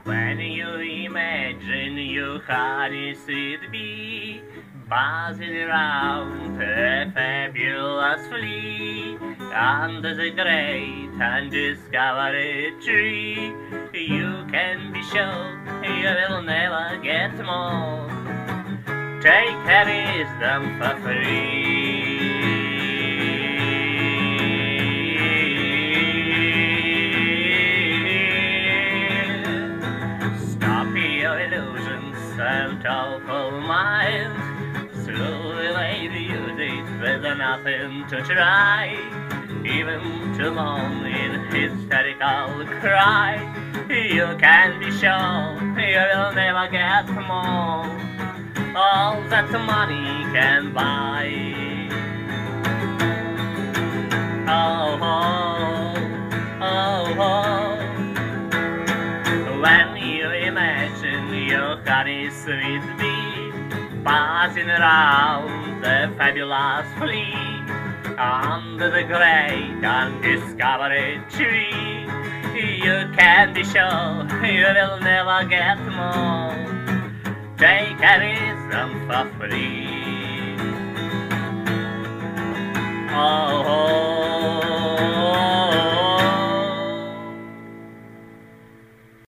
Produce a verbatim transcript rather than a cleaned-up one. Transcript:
When you imagine your honey sweet bee buzzing around a fabulous flea under the great undiscovered tree, you can be sure you will never get more. Take her wisdom for free. Stop your illusions and awful minds. Slowly lay the use it with nothing to try. Even to moan in hysterical cry, you can be sure you will never get more. All that money can buy. Oh, oh, oh, oh. When you imagine your honey sweet bee buzzing around the fabulous flea under the great undiscovered tree, you can be sure you will never get more. Take a wisdom for free. Oh,